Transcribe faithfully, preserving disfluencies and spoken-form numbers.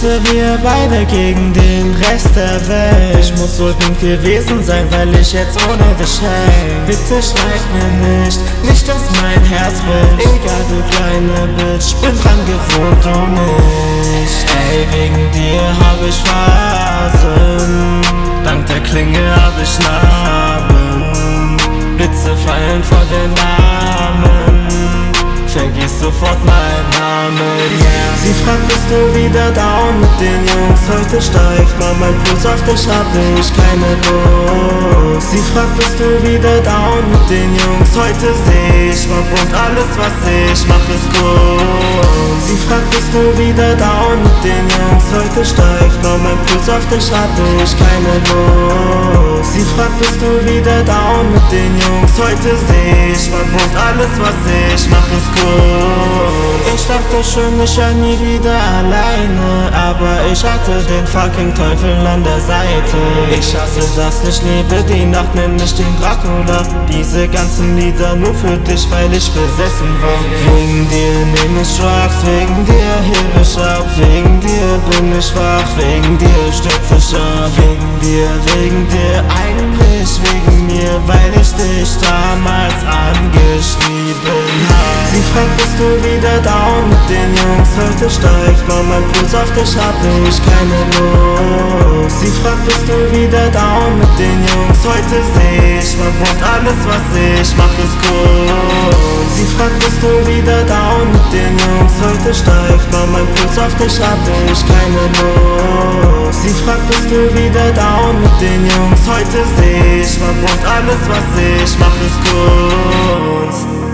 wette, wir beide gegen den Rest der Welt. Ich muss wohl blind gewesen sein, weil ich jetzt ohne dich häng. Bitte schreib mir nicht, nicht dass mein Herz bricht. Egal du kleine Bitch, bin dran gewohnt, du nicht. Ey, wegen dir hab ich Phasen, dank der Klinge hab ich Narben. Blitze fallen vor den Namen, vergiss sofort meinen Namen, yeah. Sie fragt, bist du wieder down mit den Jungs? Heute steigt mal mein Puls, auf dich hab ich keine Lust. Sie fragt, bist du wieder down mit den Jungs? Heute seh ich mal bunt, alles was ich mach ist gut. Sie fragt, bist du wieder down mit den Jungs? Heute steigt mal mein Puls, auf dich hab ich keine Lust. Sie fragt, bist du wieder down mit den Jungs? Heute seh ich mal bunt, alles was ich mach ist gut. Ich dachte schon, ich wär nie wieder alleine, aber ich hatte den fucking Teufel an der Seite. Ich hasse das, ich liebe die Nacht, nenn ich den Dracula. Diese ganzen Lieder nur für dich, weil ich besessen war. Wegen dir nehm ich Drugs, wegen dir heb ich ab. Wegen dir bin ich wach, wegen dir stürz ich ab. Wegen dir, wegen dir, eigentlich wegen mir, weil ich dich damals angeschrieben hab. Sie fragt, bist du wieder down mit den Jungs? Heute steigt mal mein Puls, auf dich hab ich keine Lust. Sie fragt, bist du wieder down mit den Jungs? Heute seh ich mal bunt, alles was ich mach ist gut. Sie fragt, bist du wieder down mit den Jungs? Heute steigt mal mein Puls, auf dich hab ich keine Lust. Sie fragt, bist du wieder down mit den Jungs? Heute seh ich mal bunt, alles was ich mach ist gut.